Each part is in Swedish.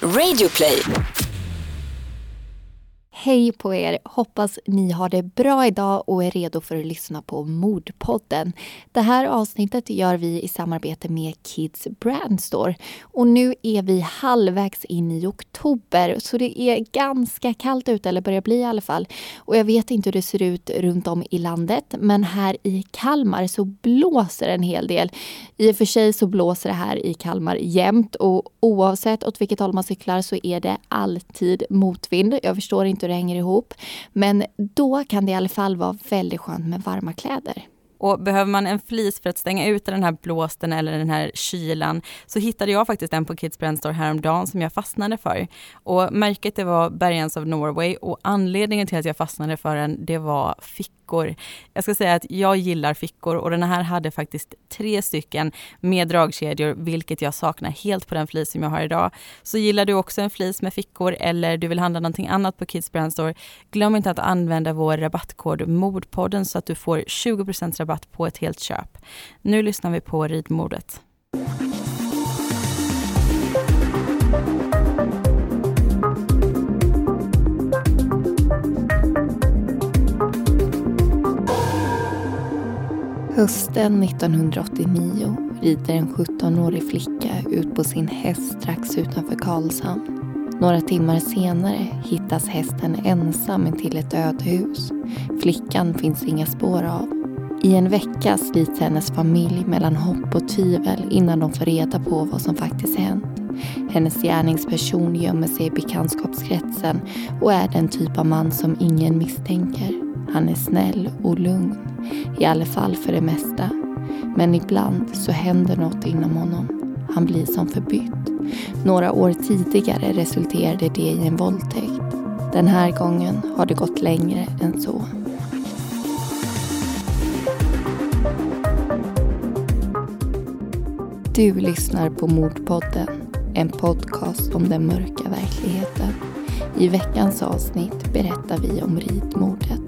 Radioplay. Hej på er, hoppas ni har det bra idag och är redo för att lyssna på Mordpodden. Det här avsnittet gör vi i samarbete med Kids Brand Store. Och nu är vi halvvägs in i oktober, så det är ganska kallt ute, eller börjar bli i alla fall. Och jag vet inte hur det ser ut runt om i landet, men här i Kalmar så blåser en hel del. I och för sig så blåser det här i Kalmar jämt, och oavsett åt vilket håll man cyklar så är det alltid motvind. Jag förstår inte hur det hänger ihop, men då kan det i alla fall vara väldigt skönt med varma kläder. Och behöver man en flis för att stänga ut den här blåsten eller den här kylan, så hittade jag faktiskt en på Kids Brand Store häromdagen som jag fastnade för. Och märket, det var Bergens of Norway, och anledningen till att jag fastnade för den, det var fickor. Jag ska säga att jag gillar fickor, och den här hade faktiskt 3 stycken med dragkedjor, vilket jag saknar helt på den flis som jag har idag. Så gillar du också en flis med fickor eller du vill handla någonting annat på Kids Brand Store, glöm inte att använda vår rabattkod Mordpodden så att du får 20% rabatt på ett helt köp. Nu lyssnar vi på ridmordet. Hösten 1989 rider en 17-årig flicka ut på sin häst strax utanför Karlshamn. Några timmar senare hittas hästen ensam till ett ödehus. Flickan finns inga spår av. I en vecka slits hennes familj mellan hopp och tvivel innan de får reda på vad som faktiskt hänt. Hennes gärningsperson gömmer sig i bekantskapskretsen och är den typ av man som ingen misstänker. Han är snäll och lugn, i alla fall för det mesta. Men ibland så händer något inom honom. Han blir som förbytt. Några år tidigare resulterade det i en våldtäkt. Den här gången har det gått längre än så. Du lyssnar på Mordpodden, en podcast om den mörka verkligheten. I veckans avsnitt berättar vi om ridmordet.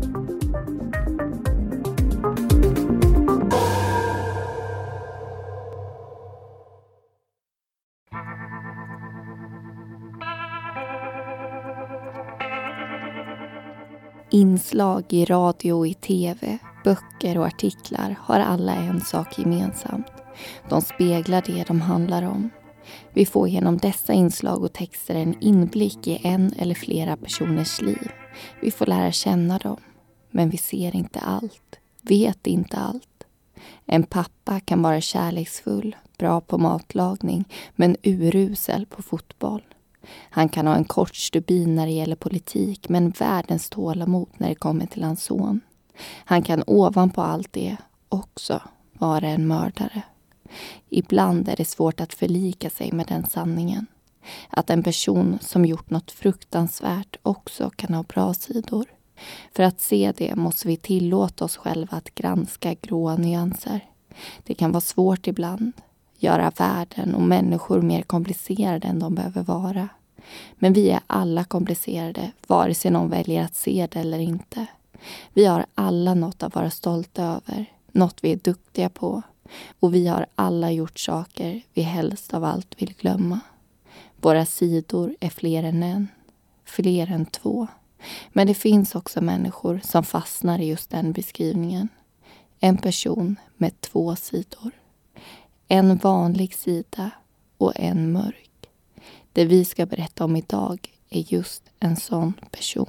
Inslag i radio och i tv, böcker och artiklar har alla en sak gemensamt. De speglar det de handlar om. Vi får genom dessa inslag och texter en inblick i en eller flera personers liv. Vi får lära känna dem, men vi ser inte allt, vet inte allt. En pappa kan vara kärleksfull, bra på matlagning, men urusel på fotboll. Han kan ha en kort stubin när det gäller politik, men världens tålamod när det kommer till hans son. Han kan ovanpå allt det också vara en mördare. Ibland är det svårt att förlika sig med den sanningen. Att en person som gjort något fruktansvärt också kan ha bra sidor. För att se det måste vi tillåta oss själva att granska gråa nyanser. Det kan vara svårt ibland. Göra världen och människor mer komplicerade än de behöver vara. Men vi är alla komplicerade, vare sig någon väljer att se det eller inte. Vi har alla något att vara stolta över, något vi är duktiga på. Och vi har alla gjort saker vi helst av allt vill glömma. Våra sidor är fler än en, fler än 2. Men det finns också människor som fastnar i just den beskrivningen. En person med 2 sidor. En vanlig sida och en mörk. Det vi ska berätta om idag är just en sån person.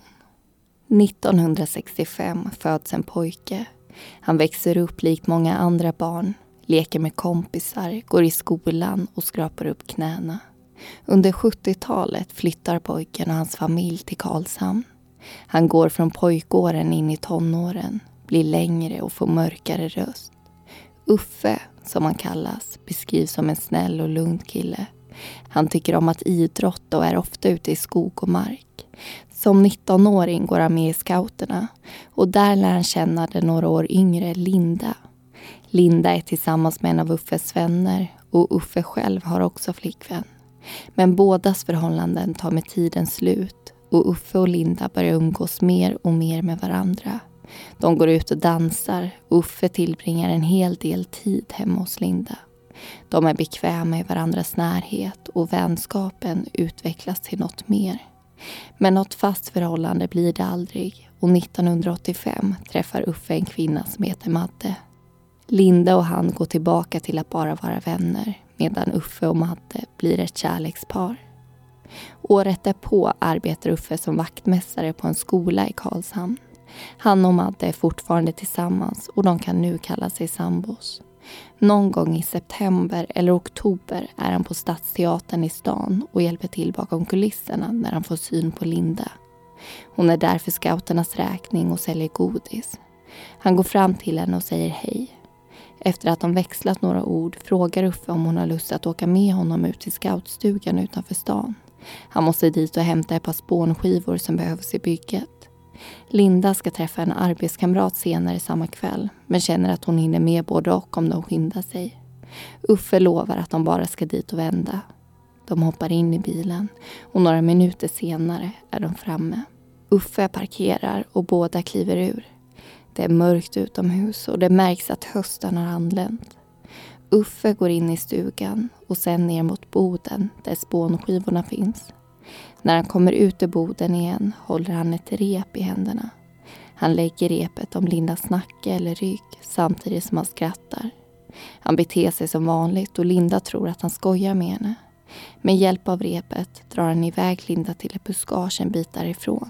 1965 föds en pojke. Han växer upp likt många andra barn. Leker med kompisar, går i skolan och skrapar upp knäna. Under 70-talet flyttar pojken och hans familj till Karlshamn. Han går från pojkåren in i tonåren, blir längre och får mörkare röst. Uffe, som han kallas, beskrivs som en snäll och lugn kille. Han tycker om att idrotta och är ofta ute i skog och mark. Som 19-åring går han med i scouterna och där lär han känna den några år yngre Linda. Linda är tillsammans med en av Uffes vänner och Uffe själv har också flickvän. Men bådas förhållanden tar med tiden slut och Uffe och Linda börjar umgås mer och mer med varandra. De går ut och dansar och Uffe tillbringar en hel del tid hemma hos Linda. De är bekväma i varandras närhet och vänskapen utvecklas till något mer. Men något fast förhållande blir det aldrig och 1985 träffar Uffe en kvinna som heter Madde. Linda och han går tillbaka till att bara vara vänner medan Uffe och Madde blir ett kärlekspar. Året därpå arbetar Uffe som vaktmästare på en skola i Karlshamn. Han och Madde är fortfarande tillsammans och de kan nu kalla sig sambos. Någon gång i september eller oktober är han på Stadsteatern i stan och hjälper till bakom kulisserna när han får syn på Linda. Hon är där för scouternas räkning och säljer godis. Han går fram till henne och säger hej. Efter att de växlat några ord frågar Uffe om hon har lust att åka med honom ut till scoutstugan utanför stan. Han måste dit och hämta ett par spånskivor som behövs i bygget. Linda ska träffa en arbetskamrat senare samma kväll men känner att hon hinner med både och om de skyndar sig. Uffe lovar att de bara ska dit och vända. De hoppar in i bilen och några minuter senare är de framme. Uffe parkerar och båda kliver ur. Det är mörkt utomhus och det märks att hösten har anlänt. Uffe går in i stugan och sen ner mot boden där spånskivorna finns. När han kommer ut ur boden igen håller han ett rep i händerna. Han lägger repet om Lindas nacke eller rygg samtidigt som han skrattar. Han beter sig som vanligt och Linda tror att han skojar med henne. Med hjälp av repet drar han iväg Linda till ett buskage en bit därifrån.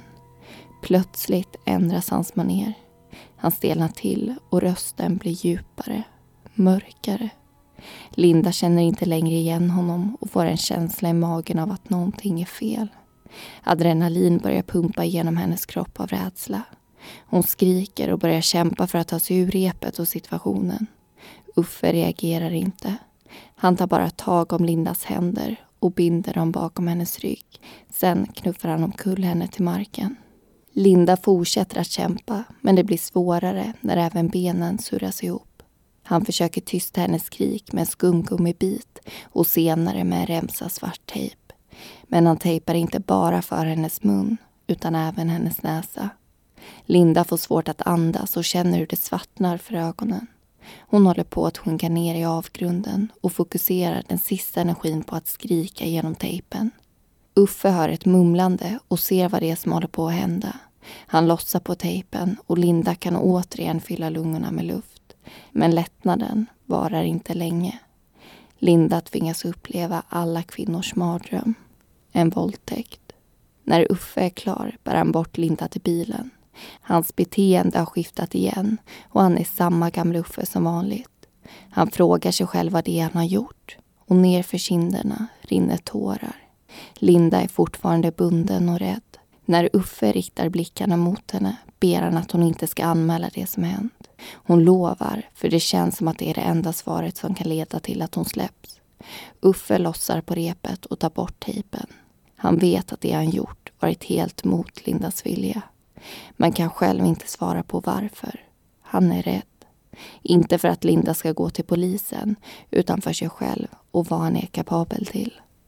Plötsligt ändras hans manér. Han stelnar till och rösten blir djupare, mörkare. Linda känner inte längre igen honom och får en känsla i magen av att någonting är fel. Adrenalin börjar pumpa genom hennes kropp av rädsla. Hon skriker och börjar kämpa för att ta sig ur repet och situationen. Uffe reagerar inte. Han tar bara tag om Lindas händer och binder dem bakom hennes rygg. Sen knuffar han omkull henne till marken. Linda fortsätter att kämpa men det blir svårare när även benen surras ihop. Han försöker tysta hennes skrik med en skumgummibit och senare med en remsa svart tejp. Men han tejpar inte bara för hennes mun utan även hennes näsa. Linda får svårt att andas och känner hur det svartnar för ögonen. Hon håller på att sjunka ner i avgrunden och fokuserar den sista energin på att skrika genom tejpen. Uffe hör ett mumlande och ser vad det är som håller på att hända. Han lossar på tejpen och Linda kan återigen fylla lungorna med luft. Men lättnaden varar inte länge. Linda tvingas uppleva alla kvinnors mardröm. En våldtäkt. När Uffe är klar bär han bort Linda till bilen. Hans beteende har skiftat igen och han är samma gamla Uffe som vanligt. Han frågar sig själv vad det är han har gjort och nerför kinderna rinner tårar. Linda är fortfarande bunden och rädd. När Uffe riktar blickarna mot henne ber han att hon inte ska anmäla det som hänt. Hon lovar, för det känns som att det är det enda svaret som kan leda till att hon släpps. Uffe lossar på repet och tar bort tejpen. Han vet att det han gjort varit helt mot Lindas vilja. Man kan själv inte svara på varför. Han är rädd. Inte för att Linda ska gå till polisen utan för sig själv och vad han är kapabel till.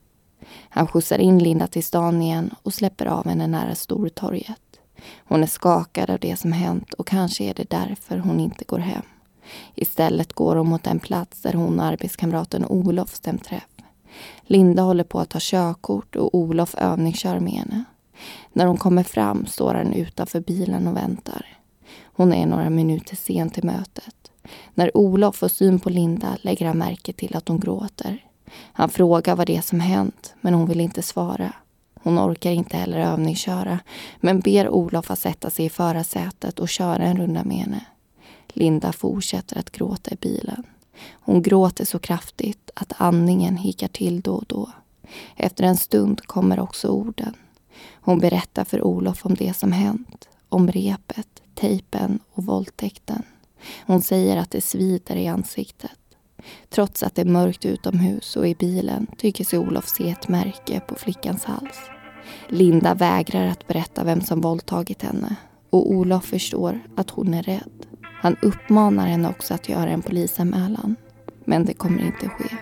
Han skjutsar in Linda till stan igen och släpper av henne nära Stortorget. Hon är skakad av det som hänt och kanske är det därför hon inte går hem. Istället går hon mot en plats där hon och arbetskamraten Olof stämt träff. Linda håller på att ta körkort och Olof övningskör med henne. När hon kommer fram står han utanför bilen och väntar. Hon är några minuter sen till mötet. När Olof får syn på Linda lägger han märke till att hon gråter. Han frågar vad det är som hänt men hon vill inte svara. Hon orkar inte heller övningsköra men ber Olof att sätta sig i förarsätet och köra en runda med henne. Linda fortsätter att gråta i bilen. Hon gråter så kraftigt att andningen hickar till då och då. Efter en stund kommer också orden. Hon berättar för Olof om det som hänt, om repet, tejpen och våldtäkten. Hon säger att det svider i ansiktet. Trots att det är mörkt utomhus och i bilen tycker sig Olof se ett märke på flickans hals. Linda vägrar att berätta vem som våldtagit henne och Olof förstår att hon är rädd. Han uppmanar henne också att göra en polisanmälan, men det kommer inte ske.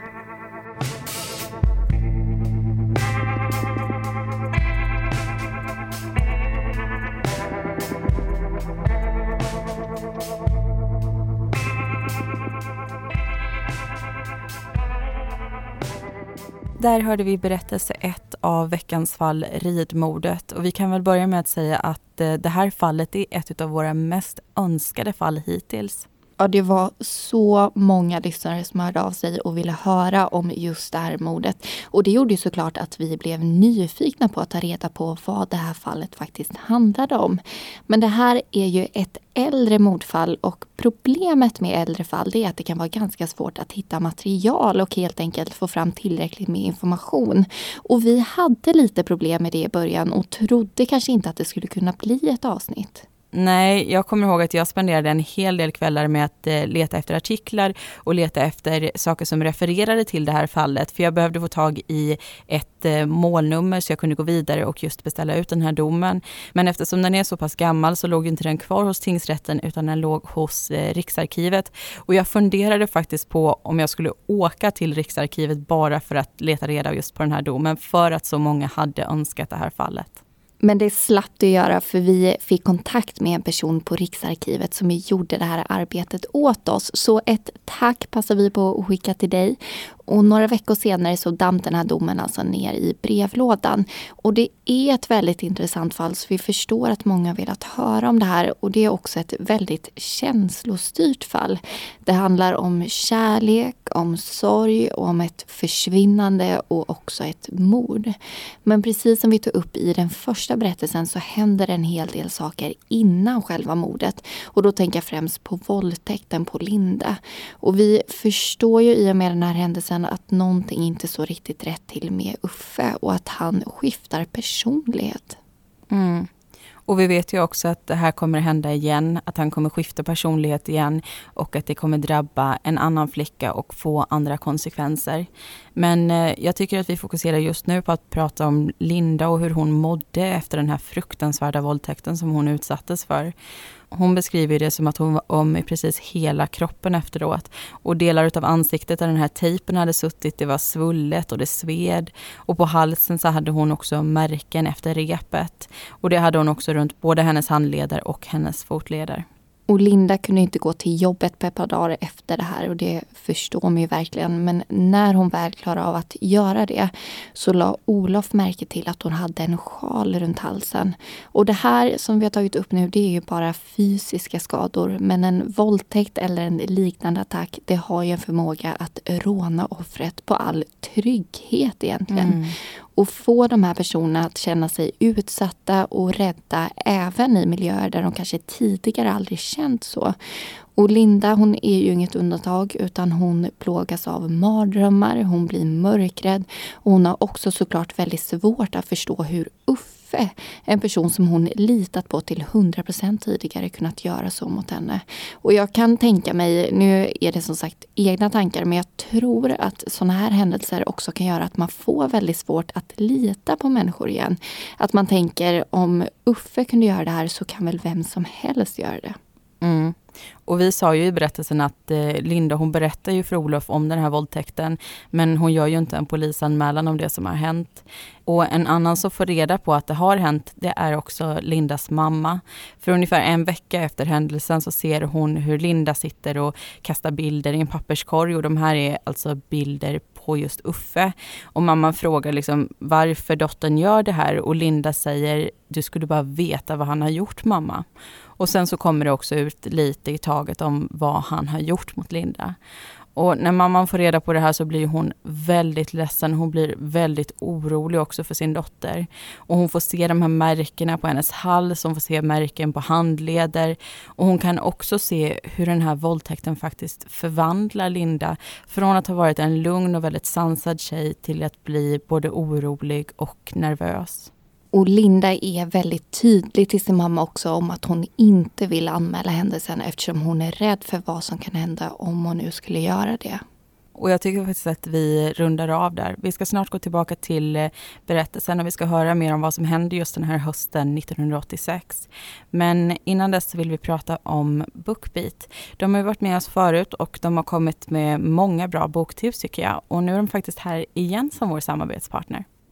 Där hörde vi berättelse 1 av veckans fall, ridmordet. Och vi kan väl börja med att säga att det här fallet är ett av våra mest önskade fall hittills. Ja, det var så många lyssnare som hörde av sig och ville höra om just det här mordet. Och det gjorde ju såklart att vi blev nyfikna på att ta reda på vad det här fallet faktiskt handlade om. Men det här är ju ett äldre mordfall och problemet med äldre fall är att det kan vara ganska svårt att hitta material och helt enkelt få fram tillräckligt med information. Och vi hade lite problem med det i början och trodde kanske inte att det skulle kunna bli ett avsnitt. Nej, jag kommer ihåg att jag spenderade en hel del kvällar med att leta efter artiklar och leta efter saker som refererade till det här fallet. För jag behövde få tag i ett målnummer så jag kunde gå vidare och just beställa ut den här domen. Men eftersom den är så pass gammal så låg inte den kvar hos tingsrätten utan den låg hos Riksarkivet. Och jag funderade faktiskt på om jag skulle åka till Riksarkivet bara för att leta reda just på den här domen. För att så många hade önskat det här fallet. Men det slapp det göra för vi fick kontakt med en person på Riksarkivet som gjorde det här arbetet åt oss. Så ett tack passar vi på att skicka till dig. Och några veckor senare så damp den här domen alltså ner i brevlådan. Och det är ett väldigt intressant fall så vi förstår att många har velat höra om det här. Och det är också ett väldigt känslostyrt fall. Det handlar om kärlek, om sorg och om ett försvinnande och också ett mord. Men precis som vi tog upp i den första berättelsen så händer en hel del saker innan själva mordet. Och då tänker jag främst på våldtäkten på Linda. Och vi förstår ju i och med den här händelsen att någonting inte så riktigt rätt till med Uffe och att han skiftar personlighet. Mm. Och vi vet ju också att det här kommer hända igen, att han kommer skifta personlighet igen och att det kommer drabba en annan flicka och få andra konsekvenser. Men jag tycker att vi fokuserar just nu på att prata om Linda och hur hon mådde efter den här fruktansvärda våldtäkten som hon utsattes för. Hon beskriver det som att hon var om i precis hela kroppen efteråt. Och delar av ansiktet där den här tejpen hade suttit, det var svullet och det sved. Och på halsen så hade hon också märken efter repet. Och det hade hon också runt både hennes handleder och hennes fotleder. Och Linda kunde inte gå till jobbet på ett par dagar efter det här och det förstår man ju verkligen. Men när hon väl klarade av att göra det så la Olof märke till att hon hade en sjal runt halsen. Och det här som vi har tagit upp nu det är ju bara fysiska skador. Men en våldtäkt eller en liknande attack det har ju en förmåga att råna offret på all trygghet egentligen. Mm. Och få de här personerna att känna sig utsatta och rädda även i miljöer där de kanske tidigare aldrig känt så. Och Linda hon är ju inget undantag utan hon plågas av mardrömmar, hon blir mörkrädd och hon har också såklart väldigt svårt att förstå hur Uffe, en person som hon litat på till 100% tidigare kunnat göra så mot henne. Och jag kan tänka mig, nu är det som sagt egna tankar men jag tror att sådana här händelser också kan göra att man får väldigt svårt att lita på människor igen. Att man tänker om Uffe kunde göra det här så kan väl vem som helst göra det. Mm. Och vi sa ju i berättelsen att Linda hon berättar ju för Olof om den här våldtäkten men hon gör ju inte en polisanmälan om det som har hänt. Och en annan som får reda på att det har hänt det är också Lindas mamma. För ungefär en vecka efter händelsen så ser hon hur Linda sitter och kastar bilder i en papperskorg och de här är alltså bilder på just Uffe. Och mamman frågar liksom varför dottern gör det här och Linda säger du skulle bara veta vad han har gjort mamma. Och sen så kommer det också ut lite i taget om vad han har gjort mot Linda. Och när mamman får reda på det här så blir hon väldigt ledsen. Hon blir väldigt orolig också för sin dotter. Och hon får se de här märkena på hennes hals. Hon får se märken på handleder. Och hon kan också se hur den här våldtäkten faktiskt förvandlar Linda. Från att ha varit en lugn och väldigt sansad tjej till att bli både orolig och nervös. Och Linda är väldigt tydlig till sin mamma också om att hon inte vill anmäla händelsen eftersom hon är rädd för vad som kan hända om hon nu skulle göra det. Och jag tycker faktiskt att vi rundar av där. Vi ska snart gå tillbaka till berättelsen och vi ska höra mer om vad som hände just den här hösten 1986. Men innan dess vill vi prata om BookBeat. De har ju varit med oss förut och de har kommit med många bra boktips tycker jag. Och nu är de faktiskt här igen som vår samarbetspartner.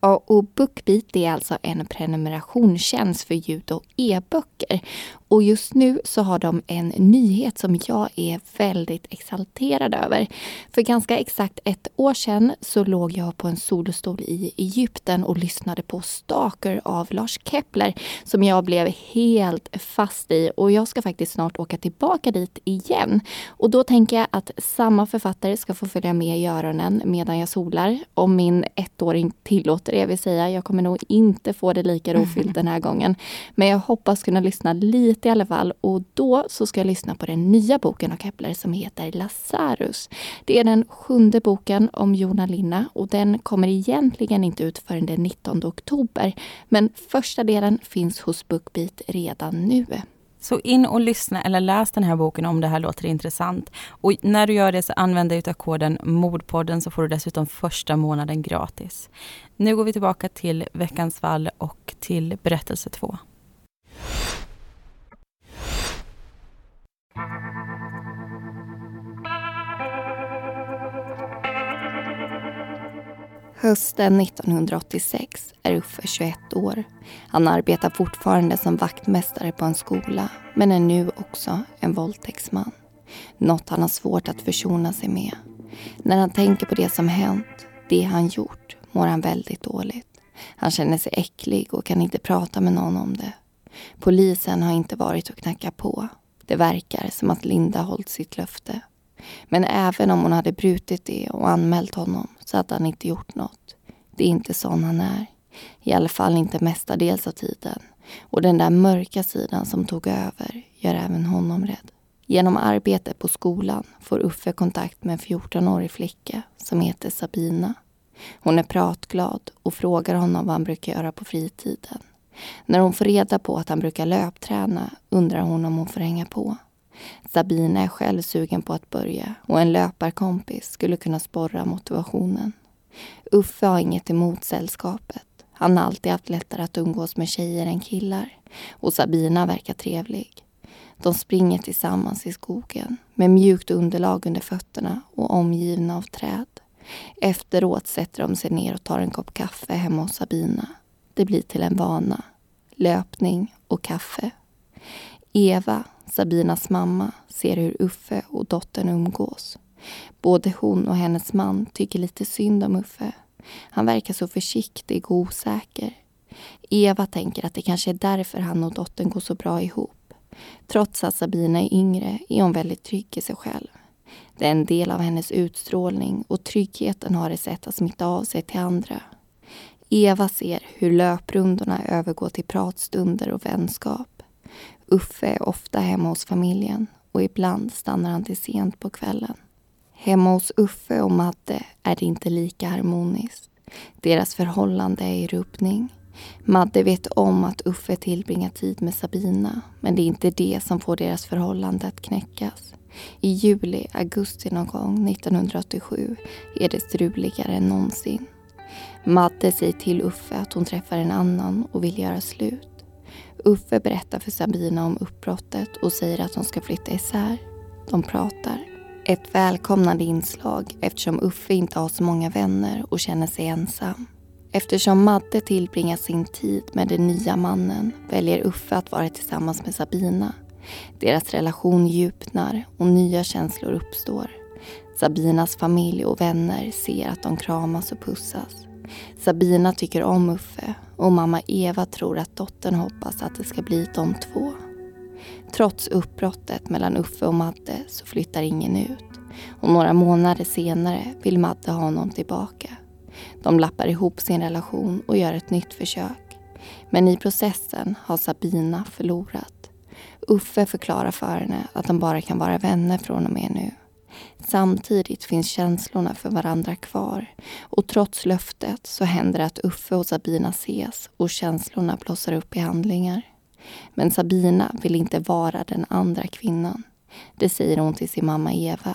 Ja, och BookBeat är alltså en prenumerationstjänst för ljud- och e-böcker. Och just nu så har de en nyhet som jag är väldigt exalterad över. För ganska exakt 1 år sedan så låg jag på en solostol i Egypten och lyssnade på Stalker av Lars Kepler som jag blev helt fast i. Och jag ska faktiskt snart åka tillbaka dit igen. Och då tänker jag att samma författare ska få följa med i öronen medan jag solar. Om min 1-åring tillåter det, vill säga. Jag kommer nog inte få det lika rofyllt den här gången. Men jag hoppas kunna lyssna lite i alla fall. Och då så ska jag lyssna på den nya boken av Kepler som heter Lazarus. Det är den 7:e boken om Jona Linna och den kommer egentligen inte ut förrän den 19 oktober. Men första delen finns hos BookBeat redan nu. Så in och lyssna eller läs den här boken om det här låter intressant. Och när du gör det så använd dig av koden Mordpodden så får du dessutom första månaden gratis. Nu går vi tillbaka till veckans fall och till berättelse 2. Hösten 1986 är Uffe 21 år. Han arbetar fortfarande som vaktmästare på en skola men är nu också en våldtäktsman. Något han har svårt att försona sig med. När han tänker på det som hänt, det han gjort, mår han väldigt dåligt. Han känner sig äcklig och kan inte prata med någon om det. Polisen har inte varit och knackat på. Det verkar som att Linda hållit sitt löfte. Men även om hon hade brutit det och anmält honom så hade han inte gjort något. Det är inte sån han är. I alla fall inte mestadels av tiden. Och den där mörka sidan som tog över gör även honom rädd. Genom arbete på skolan får Uffe kontakt med en 14-årig flicka som heter Sabina. Hon är pratglad och frågar honom vad han brukar göra på fritiden. När hon får reda på att han brukar löpträna undrar hon om hon får hänga på. Sabina är själv sugen på att börja och en löparkompis skulle kunna sporra motivationen. Uffe har inget emot sällskapet. Han har alltid haft lättare att umgås med tjejer än killar och Sabina verkar trevlig. De springer tillsammans i skogen med mjukt underlag under fötterna och omgivna av träd. Efteråt sätter de sig ner och tar en kopp kaffe hemma hos Sabina. Det blir till en vana. Löpning och kaffe. Eva, Sabinas mamma, ser hur Uffe och dottern umgås. Både hon och hennes man tycker lite synd om Uffe. Han verkar så försiktig och osäker. Eva tänker att det kanske är därför han och dottern går så bra ihop. Trots att Sabina är yngre är hon väldigt trygg i sig själv. Det är en del av hennes utstrålning och tryggheten har ett sätt att smitta av sig till andra. Eva ser hur löprundorna övergår till pratstunder och vänskap. Uffe är ofta hemma hos familjen och ibland stannar han till sent på kvällen. Hemma hos Uffe och Madde är det inte lika harmoniskt. Deras förhållande är i rubbning. Madde vet om att Uffe tillbringar tid med Sabina, men det är inte det som får deras förhållande att knäckas. I juli, augusti någon gång 1987 är det struligare än någonsin. Madde säger till Uffe att hon träffar en annan och vill göra slut. Uffe berättar för Sabina om uppbrottet och säger att de ska flytta isär. De pratar. Ett välkomnande inslag eftersom Uffe inte har så många vänner och känner sig ensam. Eftersom Madde tillbringar sin tid med den nya mannen väljer Uffe att vara tillsammans med Sabina. Deras relation djupnar och nya känslor uppstår. Sabinas familj och vänner ser att de kramas och pussas. Sabina tycker om Uffe och mamma Eva tror att dottern hoppas att det ska bli de två. Trots uppbrottet mellan Uffe och Madde så flyttar ingen ut. Och några månader senare vill Madde ha honom tillbaka. De lappar ihop sin relation och gör ett nytt försök. Men i processen har Sabina förlorat. Uffe förklarar för henne att de bara kan vara vänner från och med nu. Samtidigt finns känslorna för varandra kvar och trots löftet så händer det att Uffe och Sabina ses och känslorna blossar upp i handlingar. Men Sabina vill inte vara den andra kvinnan. Det säger hon till sin mamma Eva.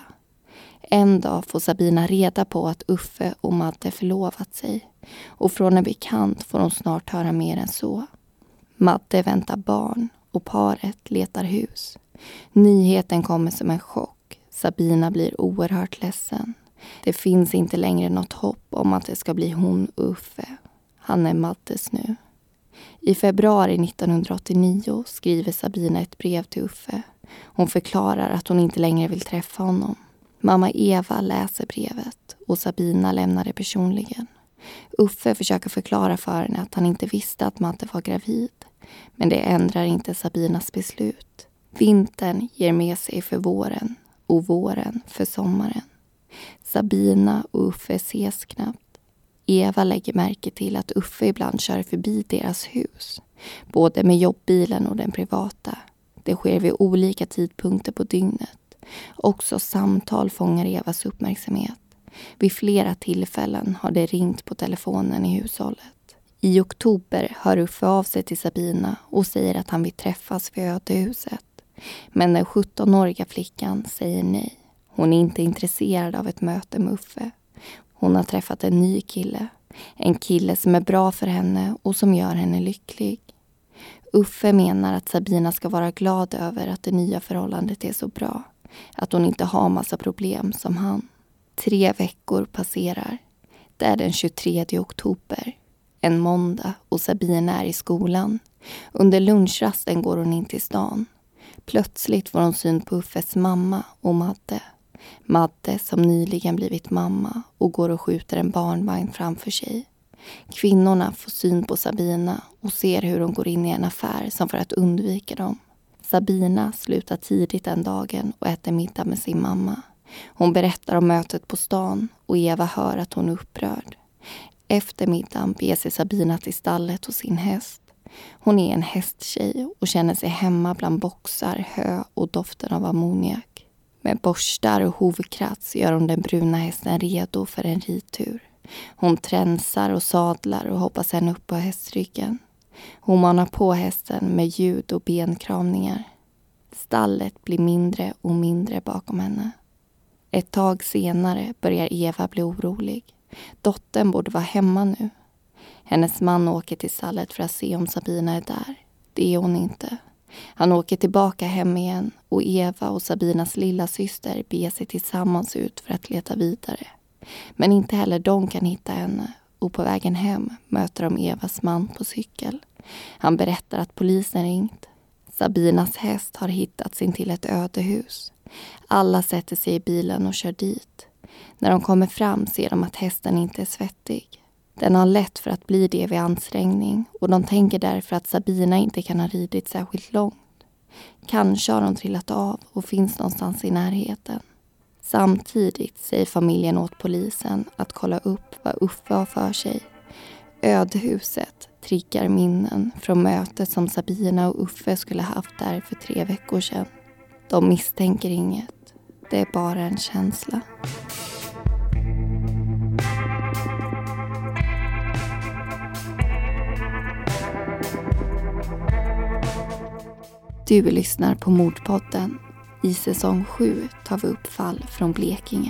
En dag får Sabina reda på att Uffe och Madde förlovat sig och från en bekant får hon snart höra mer än så. Madde väntar barn och paret letar hus. Nyheten kommer som en chock. Sabina blir oerhört ledsen. Det finns inte längre något hopp om att det ska bli hon och Uffe. Han är Maddes nu. I februari 1989 skriver Sabina ett brev till Uffe. Hon förklarar att hon inte längre vill träffa honom. Mamma Eva läser brevet och Sabina lämnar det personligen. Uffe försöker förklara för henne att han inte visste att Madde var gravid. Men det ändrar inte Sabinas beslut. Vintern ger med sig för våren och våren för sommaren. Sabina och Uffe ses knappt. Eva lägger märke till att Uffe ibland kör förbi deras hus. Både med jobbbilen och den privata. Det sker vid olika tidpunkter på dygnet. Också samtal fångar Evas uppmärksamhet. Vid flera tillfällen har det ringt på telefonen i hushållet. I oktober hör Uffe av sig till Sabina och säger att han vill träffas vid ödehuset. Men den 17-åriga flickan säger nej. Hon är inte intresserad av ett möte med Uffe. Hon har träffat en ny kille. En kille som är bra för henne och som gör henne lycklig. Uffe menar att Sabina ska vara glad över att det nya förhållandet är så bra. Att hon inte har massa problem som han. 3 veckor passerar. Det är den 23 oktober. En måndag och Sabina är i skolan. Under lunchrasten går hon in till stan. Plötsligt får hon syn på Uffes mamma och Madde. Madde som nyligen blivit mamma och går och skjuter en barnvagn framför sig. Kvinnorna får syn på Sabina och ser hur hon går in i en affär som för att undvika dem. Sabina slutar tidigt den dagen och äter middag med sin mamma. Hon berättar om mötet på stan och Eva hör att hon är upprörd. Efter middagen beger sig Sabina till stallet hos sin häst. Hon är en hästtjej och känner sig hemma bland boxar, hö och doften av ammoniak. Med borstar och hovkrats gör hon den bruna hästen redo för en ridtur. Hon tränsar och sadlar och hoppar sedan upp på hästryggen. Hon manar på hästen med ljud och benkramningar. Stallet blir mindre och mindre bakom henne. Ett tag senare börjar Eva bli orolig. Dottern borde vara hemma nu. Hennes man åker till stallet för att se om Sabina är där. Det är hon inte. Han åker tillbaka hem igen och Eva och Sabinas lilla syster beger sig tillsammans ut för att leta vidare. Men inte heller de kan hitta henne och på vägen hem möter de Evas man på cykel. Han berättar att polisen ringt. Sabinas häst har hittats in till ett ödehus. Alla sätter sig i bilen och kör dit. När de kommer fram ser de att hästen inte är svettig. Den har lätt för att bli det vid ansträngning och de tänker därför att Sabina inte kan ha ridit särskilt långt. Kanske har de trillat av och finns någonstans i närheten. Samtidigt säger familjen åt polisen att kolla upp vad Uffe har för sig. Ödhuset triggar minnen från mötet som Sabina och Uffe skulle haft där för 3 veckor sedan. De misstänker inget. Det är bara en känsla. Du lyssnar på Mordpodden. I säsong 7 tar vi upp fall från Blekinge.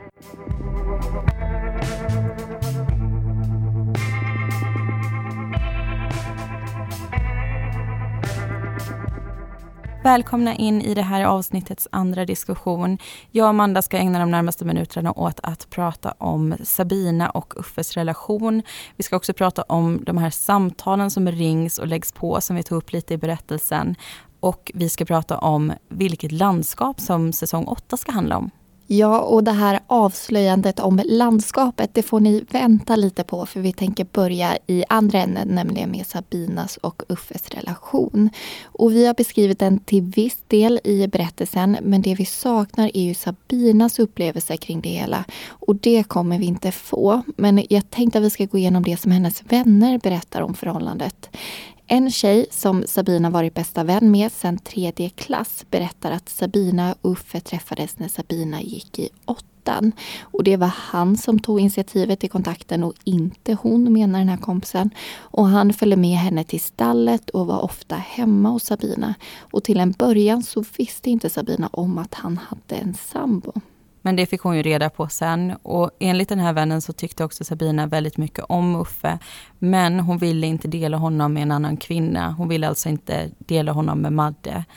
Välkomna in i det här avsnittets andra diskussion. Jag och Amanda ska ägna de närmaste minuterna åt att prata om Sabina och Uffes relation. Vi ska också prata om de här samtalen som rings och läggs på som vi tog upp lite i berättelsen. Och vi ska prata om vilket landskap som säsong 8 ska handla om. Ja, och det här avslöjandet om landskapet, det får ni vänta lite på för vi tänker börja i andra änden, nämligen med Sabinas och Uffes relation. Och vi har beskrivit den till viss del i berättelsen, men det vi saknar är ju Sabinas upplevelse kring det hela. Och det kommer vi inte få, men jag tänkte att vi ska gå igenom det som hennes vänner berättar om förhållandet. En tjej som Sabina varit bästa vän med sedan 3:e klass berättar att Sabina och Uffe träffades när Sabina gick i 8:an. Och det var han som tog initiativet till kontakten och inte hon, menar den här kompisen. Och han följde med henne till stallet och var ofta hemma hos Sabina. Och till en början så visste inte Sabina om att han hade en sambo. Men det fick hon ju reda på sen och enligt den här vännen så tyckte också Sabina väldigt mycket om Uffe. Men hon ville inte dela honom med en annan kvinna. Hon ville alltså inte dela honom med Madde.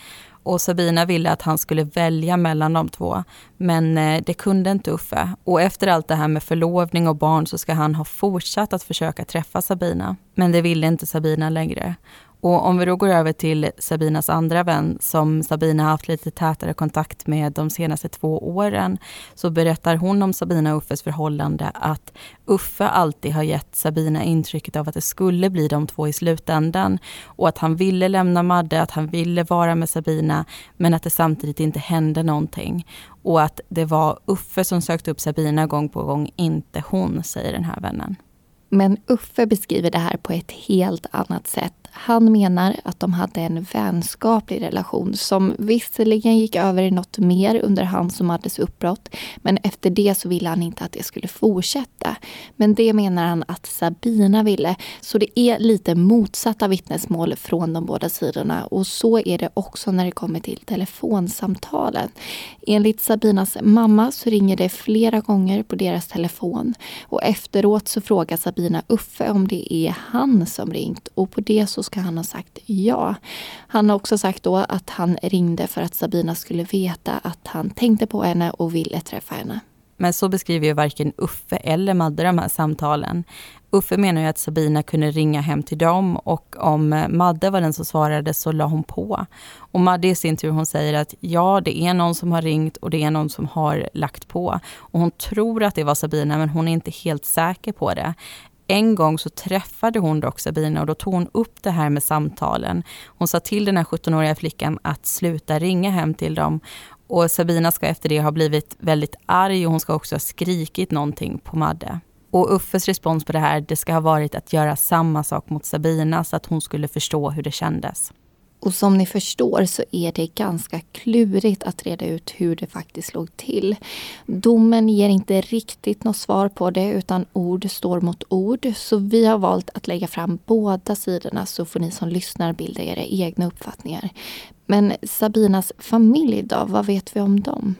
Och Sabina ville att han skulle välja mellan de två. Men det kunde inte Uffe. Och efter allt det här med förlovning och barn så ska han ha fortsatt att försöka träffa Sabina. Men det ville inte Sabina längre. Och om vi då går över till Sabinas andra vän som Sabina haft lite tätare kontakt med de senaste 2 åren, så berättar hon om Sabina och Uffes förhållande att Uffe alltid har gett Sabina intrycket av att det skulle bli de två i slutändan och att han ville lämna Madde, att han ville vara med Sabina, men att det samtidigt inte hände någonting. Och att det var Uffe som sökte upp Sabina gång på gång, inte hon, säger den här vännen. Men Uffe beskriver det här på ett helt annat sätt. Han menar att de hade en vänskaplig relation som visserligen gick över i något mer under hans och Maddes uppbrott. Men efter det så ville han inte att det skulle fortsätta. Men det menar han att Sabina ville. Så det är lite motsatta vittnesmål från de båda sidorna. Och så är det också när det kommer till telefonsamtalen. Enligt Sabinas mamma så ringer det flera gånger på deras telefon. Och efteråt så frågar Sabina Uffe om det är han som ringt. Och på det så ska han ha sagt ja. Han har också sagt då att han ringde för att Sabina skulle veta att han tänkte på henne och ville träffa henne. Men så beskriver ju varken Uffe eller Madde de här samtalen. Uffe menar ju att Sabina kunde ringa hem till dem och om Madde var den som svarade så la hon på. Och Madde i sin tur hon säger att ja, det är någon som har ringt och det är någon som har lagt på. Och hon tror att det var Sabina men hon är inte helt säker på det. En gång så träffade hon dock Sabina och då tog hon upp det här med samtalen. Hon sa till den här 17-åriga flickan att sluta ringa hem till dem. Och Sabina ska efter det ha blivit väldigt arg och hon ska också ha skrikit någonting på Madde. Och Uffes respons på det här, det ska ha varit att göra samma sak mot Sabina så att hon skulle förstå hur det kändes. Och som ni förstår så är det ganska klurigt att reda ut hur det faktiskt låg till. Domen ger inte riktigt något svar på det utan ord står mot ord. Så vi har valt att lägga fram båda sidorna så får ni som lyssnar bilda era egna uppfattningar. Men Sabinas familj då, vad vet vi om dem?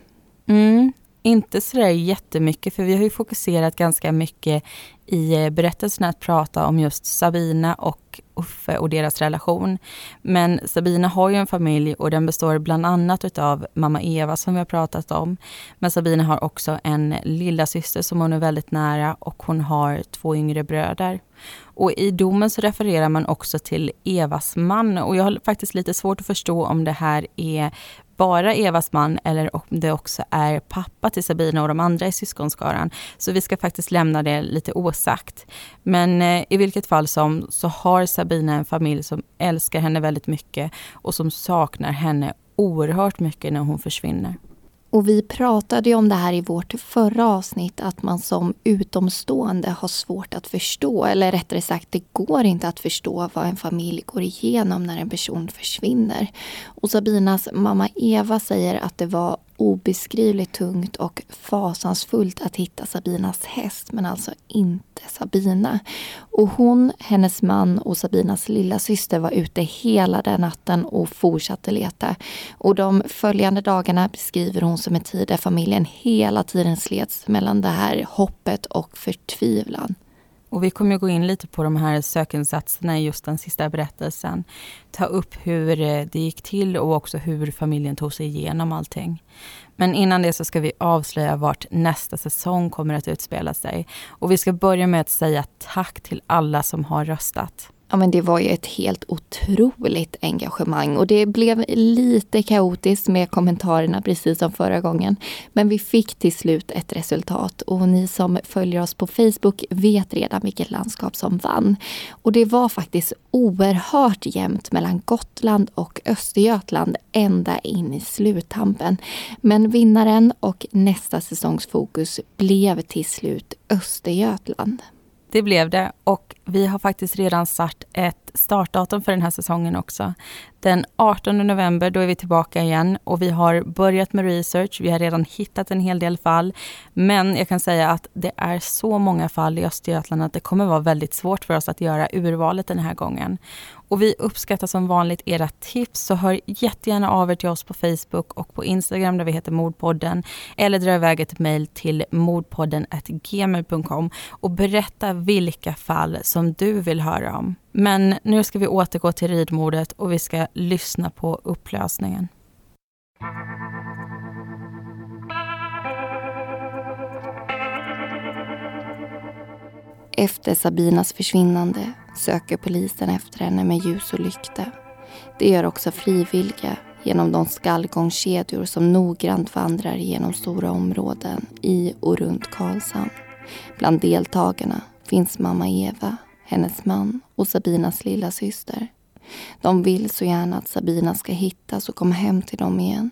Inte sådär jättemycket för vi har ju fokuserat ganska mycket i berättelsen att prata om just Sabina och Uffe och deras relation. Men Sabina har ju en familj och den består bland annat av mamma Eva som vi har pratat om. Men Sabina har också en lilla syster som hon är väldigt nära och hon har 2 yngre bröder. Och i domen så refererar man också till Evas man och jag har faktiskt lite svårt att förstå om det här är bara Evas man eller om det också är pappa till Sabina och de andra i syskonskaran. Så vi ska faktiskt lämna det lite osagt. Men i vilket fall som så har Sabina en familj som älskar henne väldigt mycket och som saknar henne oerhört mycket när hon försvinner. Och vi pratade ju om det här i vårt förra avsnitt att man som utomstående har svårt att förstå. Eller rättare sagt, det går inte att förstå vad en familj går igenom när en person försvinner. Och Sabinas mamma Eva säger att det var obeskrivligt tungt och fasansfullt att hitta Sabinas häst men alltså inte Sabina. Och hon, hennes man och Sabinas lilla syster var ute hela den natten och fortsatte leta. Och de följande dagarna beskriver hon som en tid där familjen hela tiden slets mellan det här hoppet och förtvivlan. Och vi kommer gå in lite på de här sökinsatserna i just den sista berättelsen. Ta upp hur det gick till och också hur familjen tog sig igenom allting. Men innan det så ska vi avslöja vart nästa säsong kommer att utspela sig. Och vi ska börja med att säga tack till alla som har röstat. Ja, men det var ju ett helt otroligt engagemang och det blev lite kaotiskt med kommentarerna precis som förra gången. Men vi fick till slut ett resultat och ni som följer oss på Facebook vet redan vilket landskap som vann. Och det var faktiskt oerhört jämnt mellan Gotland och Östergötland ända in i sluttampen. Men vinnaren och nästa säsongsfokus blev till slut Östergötland. Det blev det och vi har faktiskt redan satt ett startdatum för den här säsongen också. Den 18 november då är vi tillbaka igen och vi har börjat med research. Vi har redan hittat en hel del fall. Men jag kan säga att det är så många fall i Östergötland att det kommer vara väldigt svårt för oss att göra urvalet den här gången. Och vi uppskattar som vanligt era tips så hör jättegärna av er till oss på Facebook och på Instagram där vi heter Mordpodden. Eller dra iväg ett mejl till mordpodden@gmail.com och berätta vilka fall som du vill höra om. Men nu ska vi återgå till ridmordet och vi ska lyssna på upplösningen. Efter Sabinas försvinnande söker polisen efter henne med ljus och lykta. Det gör också frivilliga genom de skallgångskedjor som noggrant vandrar genom stora områden i och runt Karlshamn. Bland deltagarna finns mamma Eva, hennes man och Sabinas lilla syster. De vill så gärna att Sabina ska hittas och komma hem till dem igen.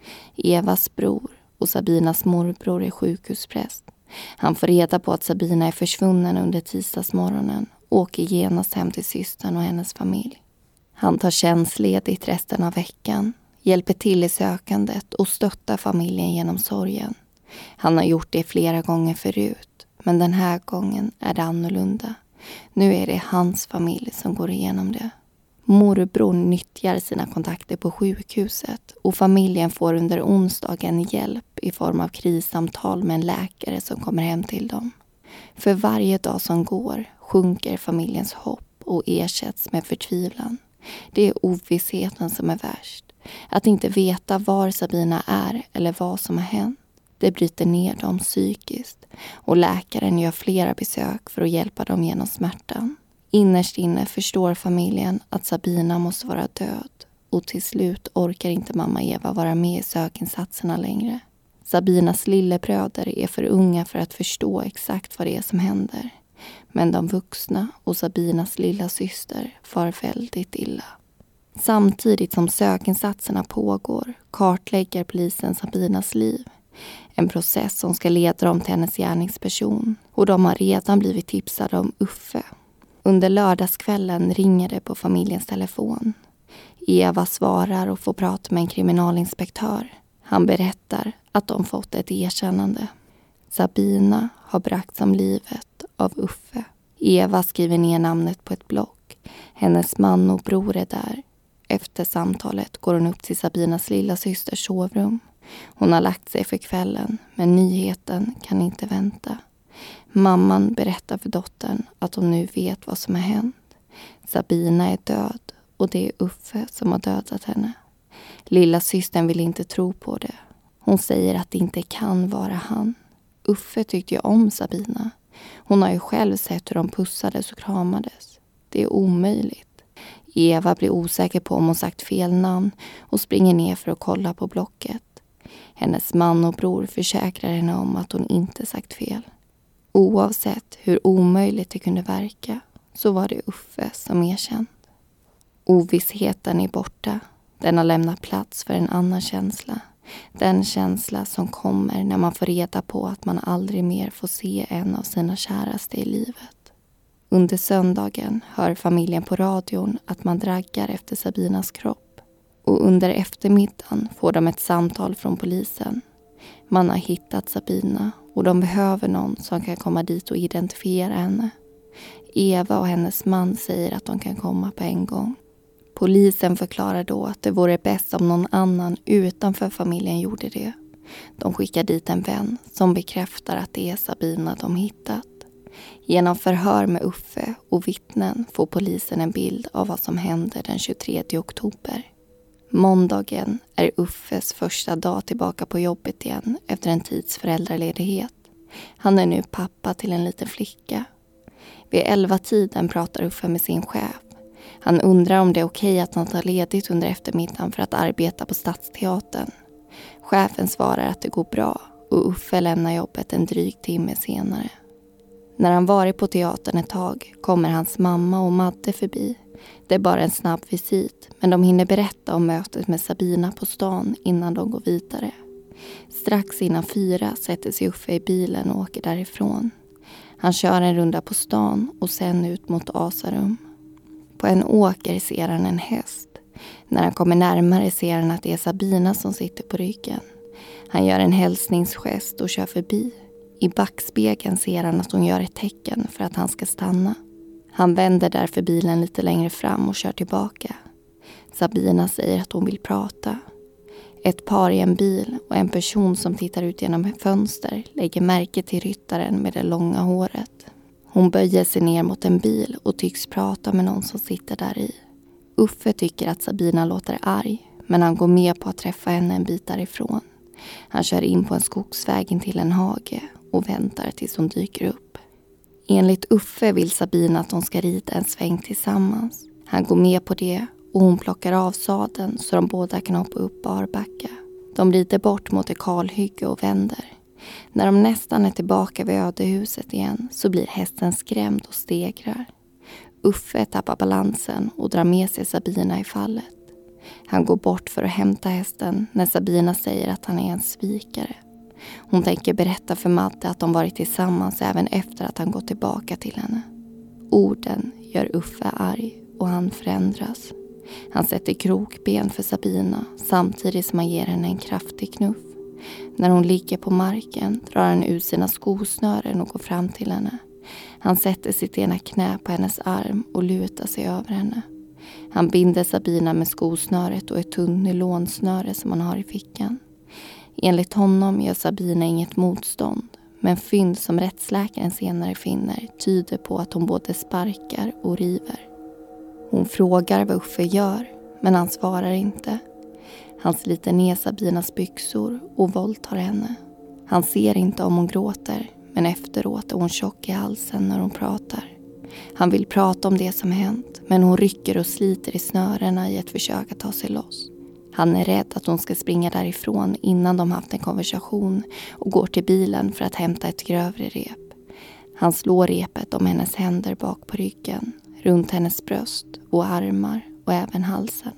Evas bror och Sabinas morbror är sjukhuspräst. Han får reda på att Sabina är försvunnen under tisdagsmorgonen och åker genast hem till systern och hennes familj. Han tar tjänstledigt resten av veckan, hjälper till i sökandet och stöttar familjen genom sorgen. Han har gjort det flera gånger förut, men den här gången är det annorlunda. Nu är det hans familj som går igenom det. Morbror nyttjar sina kontakter på sjukhuset och familjen får under onsdagen hjälp i form av krissamtal med en läkare som kommer hem till dem. För varje dag som går sjunker familjens hopp och ersätts med förtvivlan. Det är ovissheten som är värst. Att inte veta var Sabina är eller vad som har hänt. Det bryter ner dem psykiskt och läkaren gör flera besök för att hjälpa dem genom smärtan. Innerst inne förstår familjen att Sabina måste vara död och till slut orkar inte mamma Eva vara med i sökinsatserna längre. Sabinas lillebröder är för unga för att förstå exakt vad det är som händer. Men de vuxna och Sabinas lilla syster far väldigt illa. Samtidigt som sökinsatserna pågår kartlägger polisen Sabinas liv. En process som ska leda dem till hennes gärningsperson. Och de har redan blivit tipsade om Uffe. Under lördagskvällen ringer det på familjens telefon. Eva svarar och får prata med en kriminalinspektör. Han berättar att de fått ett erkännande. Sabina har bragts om livet av Uffe. Eva skriver ner namnet på ett block. Hennes man och bror är där. Efter samtalet går hon upp till Sabinas lilla systers sovrum. Hon har lagt sig för kvällen, men nyheten kan inte vänta. Mamman berättar för dottern att hon nu vet vad som har hänt. Sabina är död och det är Uffe som har dödat henne. Lilla systern vill inte tro på det. Hon säger att det inte kan vara han. Uffe tyckte ju om Sabina. Hon har ju själv sett hur de pussades och kramades. Det är omöjligt. Eva blir osäker på om hon sagt fel namn och springer ner för att kolla på blocket. Hennes man och bror försäkrar henne om att hon inte sagt fel. Oavsett hur omöjligt det kunde verka så var det Uffe som erkänt. Ovissheten är borta. Den har lämnat plats för en annan känsla. Den känsla som kommer när man får reda på att man aldrig mer får se en av sina käraste i livet. Under söndagen hör familjen på radion att man draggar efter Sabinas kropp. Och under eftermiddagen får de ett samtal från polisen. Man har hittat Sabina och de behöver någon som kan komma dit och identifiera henne. Eva och hennes man säger att de kan komma på en gång. Polisen förklarar då att det vore bäst om någon annan utanför familjen gjorde det. De skickar dit en vän som bekräftar att det är Sabina de hittat. Genom förhör med Uffe och vittnen får polisen en bild av vad som hände den 23 oktober. Måndagen är Uffes första dag tillbaka på jobbet igen efter en tids föräldraledighet. Han är nu pappa till en liten flicka. Vid 11-tiden pratar Uffe med sin chef. Han undrar om det är okej att han tar ledigt under eftermiddagen för att arbeta på Stadsteatern. Chefen svarar att det går bra och Uffe lämnar jobbet en dryg timme senare. När han varit på teatern ett tag kommer hans mamma och Madde förbi. Det är bara en snabb visit, men de hinner berätta om mötet med Sabina på stan innan de går vidare. Strax innan 4 sätter sig Uffe i bilen och åker därifrån. Han kör en runda på stan och sen ut mot Asarum. På en åker ser han en häst. När han kommer närmare ser han att det är Sabina som sitter på ryggen. Han gör en hälsningsgest och kör förbi. I backspegeln ser han att hon gör ett tecken för att han ska stanna. Han vänder därför bilen lite längre fram och kör tillbaka. Sabina säger att hon vill prata. Ett par i en bil och en person som tittar ut genom ett fönster lägger märke till ryttaren med det långa håret. Hon böjer sig ner mot en bil och tycks prata med någon som sitter där i. Uffe tycker att Sabina låter arg, men han går med på att träffa henne en bit därifrån. Han kör in på en skogsväg in till en hage och väntar tills hon dyker upp. Enligt Uffe vill Sabina att de ska rida en sväng tillsammans. Han går med på det och hon plockar av sadeln så de båda kan hoppa upp barbacka. De rider bort mot ett kalhygge och vänder. När de nästan är tillbaka vid ödehuset igen så blir hästen skrämd och stegrar. Uffe tappar balansen och drar med sig Sabina i fallet. Han går bort för att hämta hästen när Sabina säger att han är en svikare. Hon tänker berätta för Madde att de varit tillsammans även efter att han gått tillbaka till henne. Orden gör Uffe arg och han förändras. Han sätter krokben för Sabina samtidigt som han ger henne en kraftig knuff. När hon ligger på marken drar han ut sina skosnören och går fram till henne. Han sätter sitt ena knä på hennes arm och lutar sig över henne. Han binder Sabina med skosnöret och ett tunt nylonsnöre som han har i fickan. Enligt honom gör Sabina inget motstånd, men fynd som rättsläkaren senare finner tyder på att hon både sparkar och river. Hon frågar vad Uffe gör, men han svarar inte. Han sliter ner Sabinas byxor och våldtar henne. Han ser inte om hon gråter, men efteråt är hon tjock i halsen när hon pratar. Han vill prata om det som hänt, men hon rycker och sliter i snörena i ett försök att ta sig loss. Han är rädd att hon ska springa därifrån innan de haft en konversation och går till bilen för att hämta ett grövre rep. Han slår repet om hennes händer bak på ryggen, runt hennes bröst och armar och även halsen.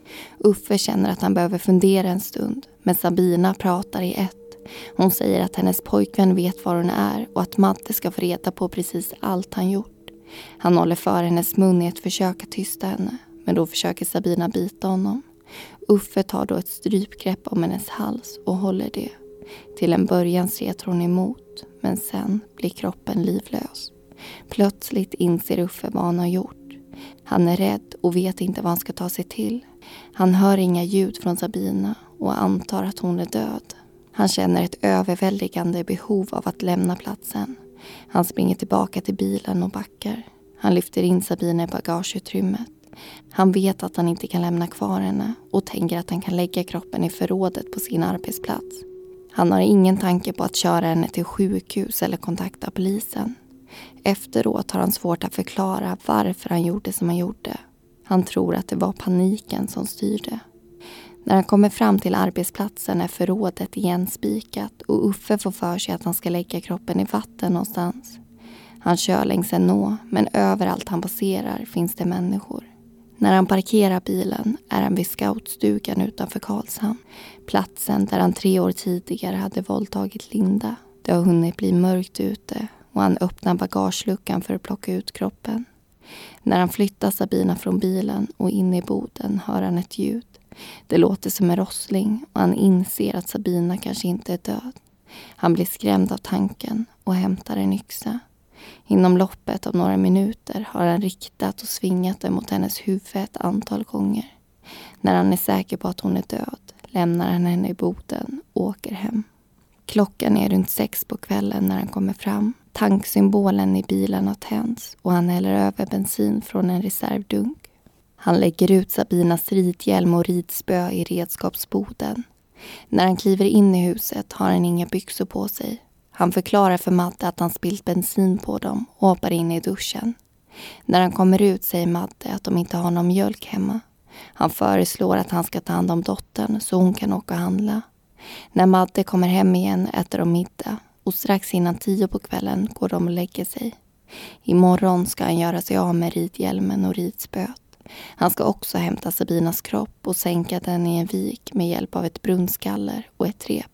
Uffe känner att han behöver fundera en stund, men Sabina pratar i ett. Hon säger att hennes pojkvän vet var hon är och att Madde ska få reda på precis allt han gjort. Han håller för hennes mun i ett försök att tysta henne, men då försöker Sabina bita honom. Uffe tar då ett strypgrepp om hennes hals och håller det. Till en början stretar hon emot, men sen blir kroppen livlös. Plötsligt inser Uffe vad han har gjort. Han är rädd och vet inte vad han ska ta sig till. Han hör inga ljud från Sabina och antar att hon är död. Han känner ett överväldigande behov av att lämna platsen. Han springer tillbaka till bilen och backar. Han lyfter in Sabina i bagageutrymmet. Han vet att han inte kan lämna kvar henne och tänker att han kan lägga kroppen i förrådet på sin arbetsplats. Han har ingen tanke på att köra henne till sjukhus eller kontakta polisen. Efteråt har han svårt att förklara varför han gjorde som han gjorde. Han tror att det var paniken som styrde. När han kommer fram till arbetsplatsen är förrådet igen spikat och Uffe får för sig att han ska lägga kroppen i vatten någonstans. Han kör längs en å, men överallt han passerar finns det människor. När han parkerar bilen är han vid scoutstugan utanför Karlshamn. Platsen där han 3 år tidigare hade våldtagit Linda. Det har hunnit bli mörkt ute och han öppnar bagageluckan för att plocka ut kroppen. När han flyttar Sabina från bilen och in i boden hör han ett ljud. Det låter som en rossling och han inser att Sabina kanske inte är död. Han blir skrämd av tanken och hämtar en yxa. Inom loppet av några minuter har han riktat och svingat den mot hennes huvud ett antal gånger. När han är säker på att hon är död lämnar han henne i boden och åker hem. Klockan är runt 6 på kvällen när han kommer fram. Tanksymbolen i bilen har tänts och han häller över bensin från en reservdunk. Han lägger ut Sabinas ridhjälm och ridspö i redskapsboden. När han kliver in i huset har han inga byxor på sig. Han förklarar för Madde att han spillt bensin på dem och hoppar in i duschen. När han kommer ut säger Madde att de inte har någon mjölk hemma. Han föreslår att han ska ta hand om dottern så hon kan åka och handla. När Madde kommer hem igen äter de middag och strax innan 10 på kvällen går de och lägger sig. Imorgon ska han göra sig av med ridhjälmen och ridspöt. Han ska också hämta Sabinas kropp och sänka den i en vik med hjälp av ett brunnskaller och ett rep.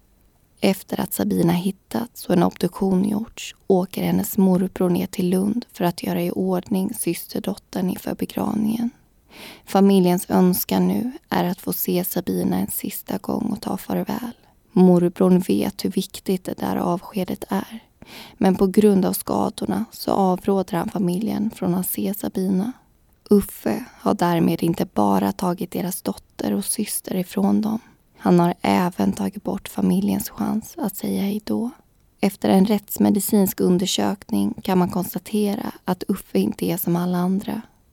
Efter att Sabina hittats och en obduktion gjorts åker hennes morbror ner till Lund för att göra i ordning systerdottern inför begravningen. Familjens önskan nu är att få se Sabina en sista gång och ta farväl. Morbror vet hur viktigt det där avskedet är. Men på grund av skadorna så avråder han familjen från att se Sabina. Uffe har därmed inte bara tagit deras dotter och syster ifrån dem. Han har även tagit bort familjens chans att säga hejdå. Efter en rättsmedicinsk undersökning kan man konstatera att Uffe inte är som alla andra.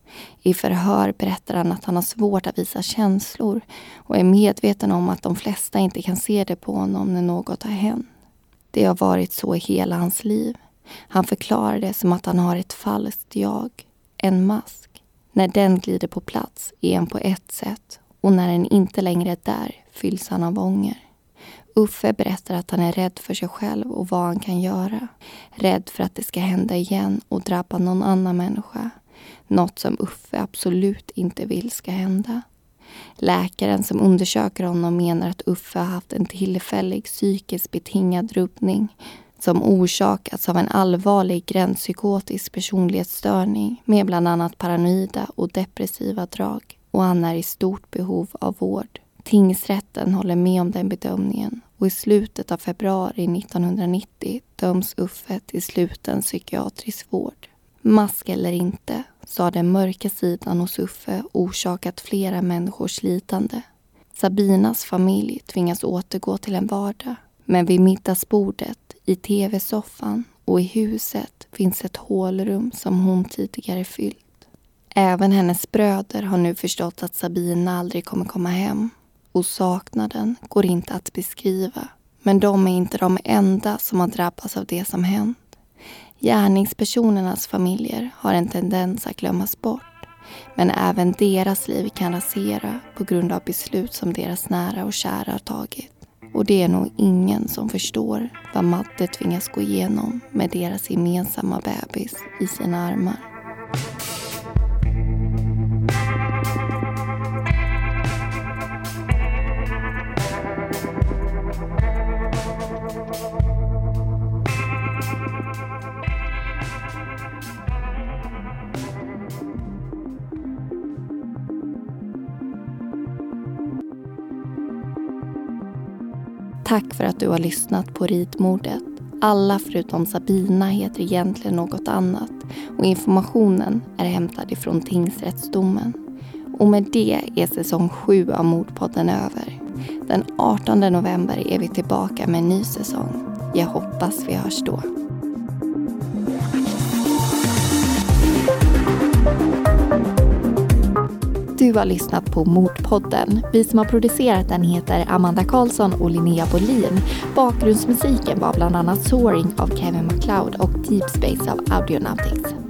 I förhör berättar han att han har svårt att visa känslor och är medveten om att de flesta inte kan se det på honom när något har hänt. Det har varit så i hela hans liv. Han förklarar det som att han har ett falskt jag, en mask. När den glider på plats är han på ett sätt och när den inte längre är där fylls han av ånger. Uffe berättar att han är rädd för sig själv och vad han kan göra. Rädd för att det ska hända igen och drabba någon annan människa. Något som Uffe absolut inte vill ska hända. Läkaren som undersöker honom menar att Uffe har haft en tillfällig psykiskt betingad rubbning som orsakats av en allvarlig gränspsykotisk personlighetsstörning med bland annat paranoida och depressiva drag, och han är i stort behov av vård. Tingsrätten håller med om den bedömningen och i slutet av februari 1990 döms Uffe till sluten psykiatrisk vård. Mask eller inte så har den mörka sidan hos Uffe orsakat flera människors lidande. Sabinas familj tvingas återgå till en vardag, men vid middagsbordet, i tv-soffan och i huset finns ett hålrum som hon tidigare fyllt. Även hennes bröder har nu förstått att Sabina aldrig kommer komma hem. Och saknaden går inte att beskriva. Men de är inte de enda som har drabbats av det som hänt. Gärningspersonernas familjer har en tendens att glömmas bort. Men även deras liv kan rasera på grund av beslut som deras nära och kära har tagit. Och det är nog ingen som förstår vad Madde tvingas gå igenom med deras gemensamma bebis i sina armar. Tack för att du har lyssnat på Ritmordet. Alla förutom Sabina heter egentligen något annat och informationen är hämtad ifrån tingsrättsdomen. Och med det är säsong 7 av Mordpodden över. Den 18 november är vi tillbaka med en ny säsong. Jag hoppas vi hörs då. Du har lyssnat på Mordpodden. Vi som har producerat den heter Amanda Karlsson och Linnea Bolin. Bakgrundsmusiken var bland annat Soaring av Kevin MacLeod och Deep Space av Audionautics.